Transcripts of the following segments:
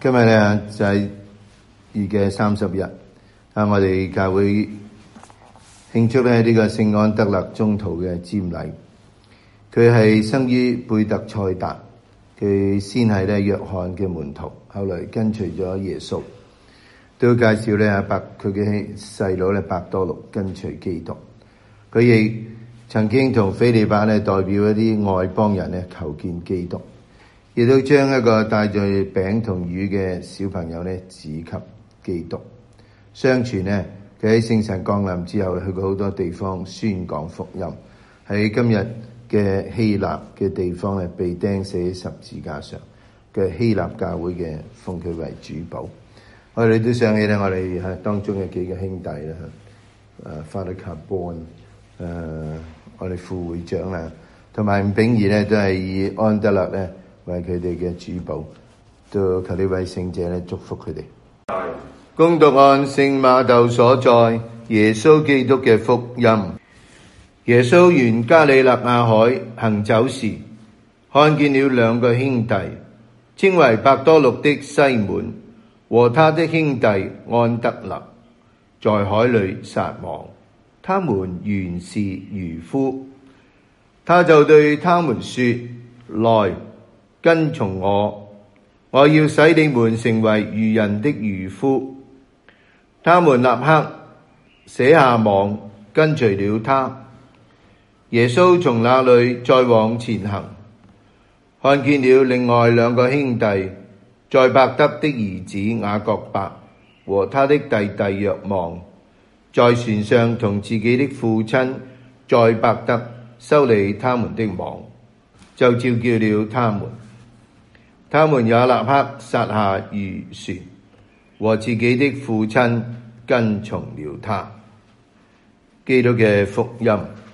今日咧就係2月30日，我哋教會慶祝咧呢個聖安德肋宗徒嘅瞻禮。佢係生於貝特賽達，佢先係咧約翰嘅門徒，後來跟隨咗耶穌。都介紹咧佢嘅細佬咧伯多祿跟隨基督。佢亦曾經同腓利巴咧代表一啲外邦人咧求見基督，亦都將一個帶住餅同魚嘅小朋友咧指給基督。相傳咧佢喺聖神降臨之後去過好多地方宣講福音，喺今日嘅希臘嘅地方咧被釘死喺十字架上嘅希臘教會嘅奉佢為主保。我哋都想起咧我哋當中嘅幾個兄弟啦，Father Carbon， 我哋副會長啦，同埋吳炳儀咧都係以安德肋咧為佢哋嘅主保，都求呢位聖者咧祝福佢哋。恭讀按聖馬竇所載耶穌基督嘅福音。耶穌沿加里肋亞海行走時，看見了兩個兄弟，稱為伯多祿的西門和他的兄弟安德肋，在海裏撒網。他們原是漁夫。他就對他們說：來，跟從我，我要使你們成為漁人的漁夫。他們立刻捨下網，跟隨了他。耶穌從那裏再往前行，看見了另外兩個兄弟，載伯德的兒子雅各伯和他的弟弟若望，在船上同自己的父親載伯德修理他們的網，就召叫了他們。他們也立刻撒下漁船，和自己的父親跟從了他。基督嘅福音。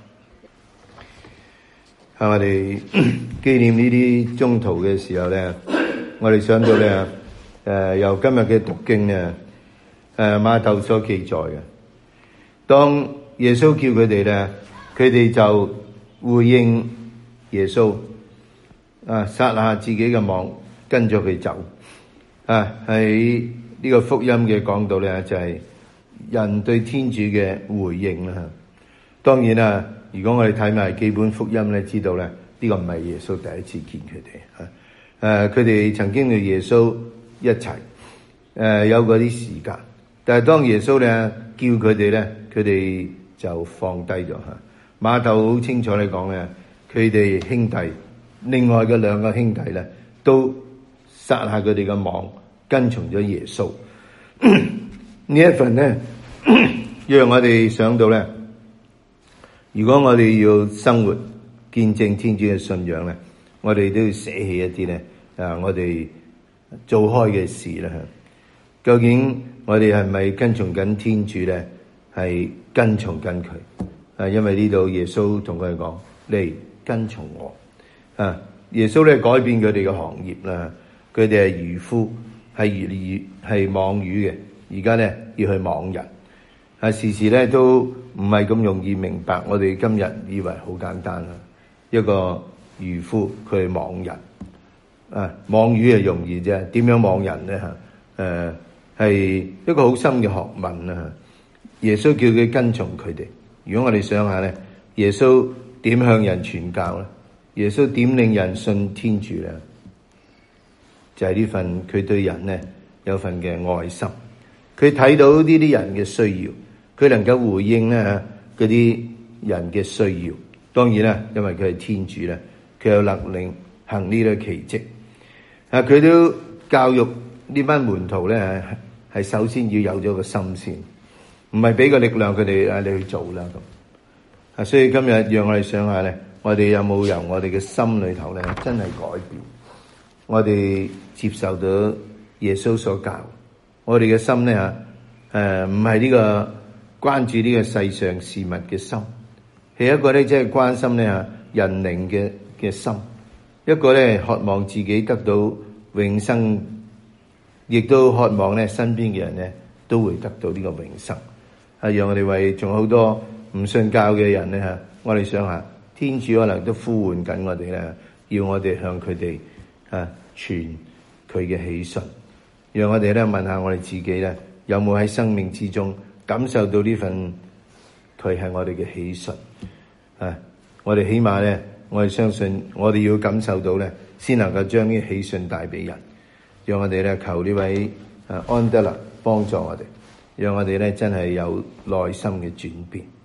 喺我哋紀念呢啲宗徒嘅時候咧，我哋想到咧，由今日嘅讀經咧，馬竇所記載嘅，當耶穌叫佢哋咧，佢哋就回應耶穌，撒下自己嘅網，跟咗佢走。喺呢個福音嘅講道咧，就係人對天主嘅回應啦。當然啦，如果我哋睇埋基本福音咧，知道咧呢個唔係耶穌第一次見佢哋。佢哋曾經同耶穌一齊，有嗰啲時間。但係當耶穌咧叫佢哋咧，佢哋就放低咗。馬竇好清楚嚟講咧，佢哋兄弟另外嘅兩個兄弟咧，都撒下佢哋嘅網，跟從咗耶穌。呢一份咧，讓我哋想到咧，如果我哋要生活見證天主嘅信仰咧，我哋都要捨棄一啲咧，我哋做開嘅事啦。究竟我哋係咪跟從緊天主咧？係跟從緊佢。因為呢度耶穌同佢哋講：你跟從我。耶穌咧改變佢哋嘅行業啦，佢哋係漁夫，係網魚嘅，而家咧要去網人。時時咧都唔係咁容易明白，我哋今日以為好簡單啦。一個漁夫佢係網人，網魚係容易啫，點樣網人咧？係一個好深嘅學問啦。耶穌叫佢跟從佢哋。如果我哋想下咧，耶穌點向人傳教咧？耶穌點令人信天主咧？就係呢份佢對人咧有份嘅愛心，佢睇到呢啲人嘅需要。佢能夠回應咧嗰啲人嘅需要，當然啦，因為佢係天主咧，佢有能力行呢啲奇蹟。佢都教育呢班門徒咧，係首先要有咗個心先，唔係俾個力量佢哋你去做啦咁。所以今日讓我哋想下咧，我哋有冇由我哋嘅心裏頭咧真係改變？我哋接受到耶穌所教，我哋嘅心咧唔係呢個關注呢個世上事物嘅心，係一個咧即係關心咧人靈嘅心，一個咧渴望自己得到永生，亦都渴望咧身邊嘅人咧都會得到呢個永生。讓我哋為仲好多唔信教嘅人咧我哋想下，天主可能都呼喚緊我哋咧，要我哋向佢哋傳佢嘅喜訊。 讓我哋咧問下我哋自己咧，有冇喺生命之中感受到呢份佢係我哋嘅喜訊啊？我哋起碼咧，我哋相信我哋要感受到咧，先能夠將呢喜訊帶俾人。讓我哋咧求呢位安德勒幫助我哋，讓我哋咧真係有內心嘅轉變。